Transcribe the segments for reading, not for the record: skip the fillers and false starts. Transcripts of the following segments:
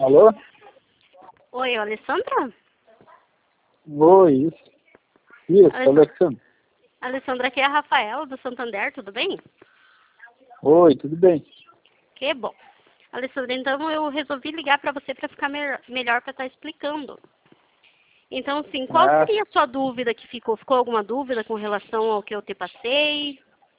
Alô? Oi, Alessandra? Oi, isso, Alessandra, Alexandre. Alessandra, aqui é a Rafaela do Santander, tudo bem? Oi, tudo bem? Que bom. Alessandra, então eu resolvi ligar para você para ficar melhor para estar explicando. Então, assim, qual Ah, seria a sua dúvida que ficou? Ficou alguma dúvida com relação ao que eu te passei?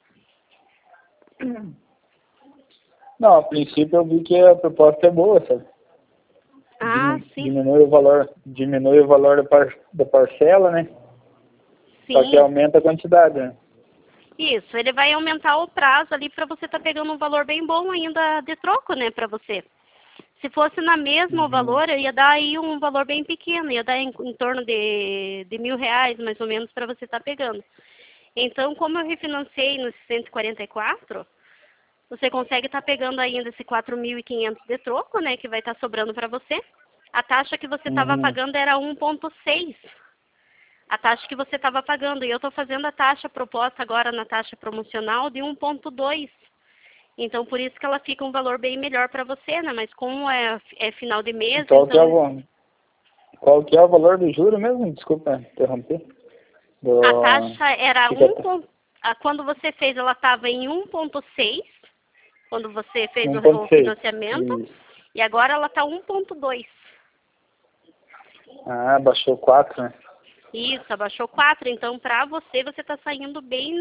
não, a princípio eu vi que a proposta é boa, sabe? Ah, sim, Diminui o valor da parcela, né? Só que sim. aumenta a quantidade, né? Isso, ele vai aumentar o prazo ali para você estar pegando um valor bem bom ainda de troco, né, para você. Se fosse na mesma o Uhum. valor, eu ia dar aí um valor bem pequeno, ia dar em torno de R$ 1.000, mais ou menos, para você estar pegando. Então, como eu refinanciei nos 144, você consegue estar pegando ainda esse 4.500 de troco, né, que vai estar sobrando para você. A taxa que você estava Uhum. pagando era 1,6. A taxa que você estava pagando. E eu estou fazendo a taxa proposta agora na taxa promocional de 1,2. Então, por isso que ela fica um valor bem melhor para você, né? Mas como é final de mês, então Qual que é o valor do juro mesmo? Desculpa interromper. a Do... taxa era Fica... quando você fez, ela estava em 1,6, quando você fez o 1,6. financiamento, Isso. e agora ela está 1,2. Ah, baixou 4, né? Isso, abaixou 4. Então, para você, você está saindo bem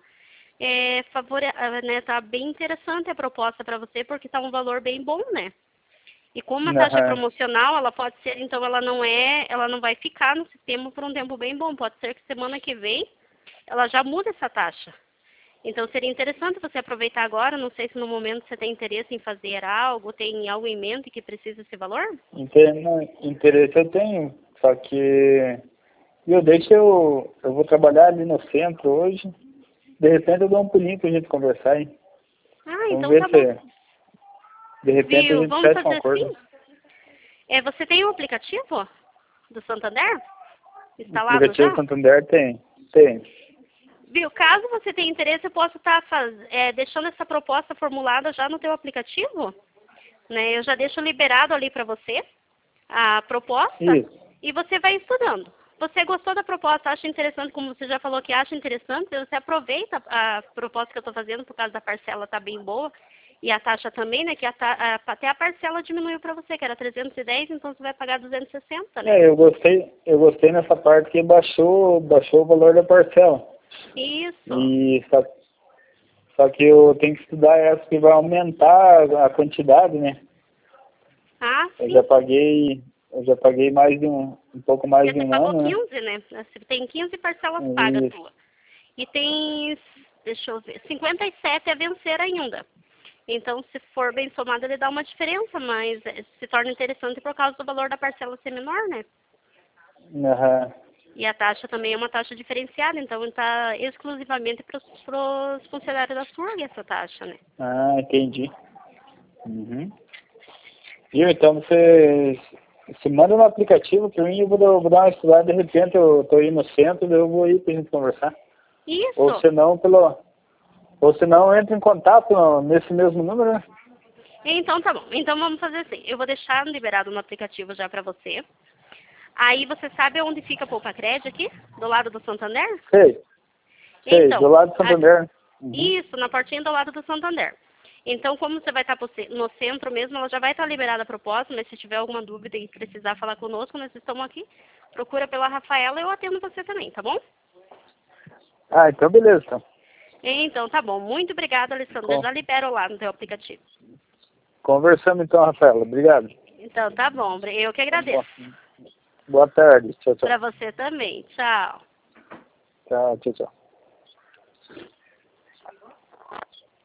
né, tá bem interessante a proposta para você, porque está um valor bem bom, né? E como a taxa é Aham. promocional, ela pode ser, então ela não vai ficar no sistema por um tempo bem bom. Pode ser que semana que vem ela já muda essa taxa. Então seria interessante você aproveitar agora. Não sei se no momento você tem interesse em fazer algo, tem algo em mente que precisa esse valor? Interesse eu tenho, só que eu vou trabalhar ali no centro hoje. De repente eu dou um pulinho pra gente conversar, hein? Ah, Vamos então ver tá bom. se de repente a Viu? gente Vamos fecha um fazer acordo. assim? Você tem o aplicativo do Santander O instalado aplicativo já? Santander tem. Viu? Caso você tenha interesse, eu posso estar deixando essa proposta formulada já no teu aplicativo, né? Eu já deixo liberado ali para você a proposta Isso. e você vai estudando. Você gostou da proposta, acha interessante, como você já falou que acha interessante, você aproveita a proposta que eu estou fazendo, por causa da parcela tá bem boa, e a taxa também, né, que até a parcela diminuiu para você, que era 310, então você vai pagar 260, né? Eu gostei nessa parte que baixou o valor da parcela. Isso. E só que eu tenho que estudar essa que vai aumentar a quantidade, né? Ah, Eu já sim. paguei, eu já paguei um pouco mais Porque de você um pagou ano, né? 15, né? Você tem 15 parcelas pagas E sua. E tem, deixa eu ver, 57 a vencer ainda. Então, se for bem somado, ele dá uma diferença, mas se torna interessante por causa do valor da parcela ser menor, né? aham. E a taxa também é uma taxa diferenciada, então está exclusivamente para os funcionários da SURG essa taxa, né? Ah, entendi. Uhum. Viu? Então você manda no aplicativo para mim, vou dar uma estudada, de repente eu tô aí no centro, daí eu vou ir pra gente conversar. Ou Isso! se não, entra em contato nesse mesmo número, né? Então tá bom. Então vamos fazer assim. Eu vou deixar liberado no aplicativo já para você. Aí você sabe onde fica a Poupa Crédito aqui? Do lado do Santander? Sei, do Então, lado do Santander. Uhum. isso, na portinha do lado do Santander. Então, como você vai estar no centro mesmo, ela já vai estar liberada a proposta, mas se tiver alguma dúvida e precisar falar conosco, nós estamos aqui. Procura pela Rafaela e eu atendo você também, tá bom? Ah, então beleza, então. Então, tá bom. Muito obrigada, Alessandra. Eu Con- já libero lá no teu aplicativo. Conversamos então, Rafaela. Obrigado. Então, tá bom. Eu que Boa, agradeço. boa tarde. Tchau, tchau. Para você também. Tchau. Tchau, tchau, tchau.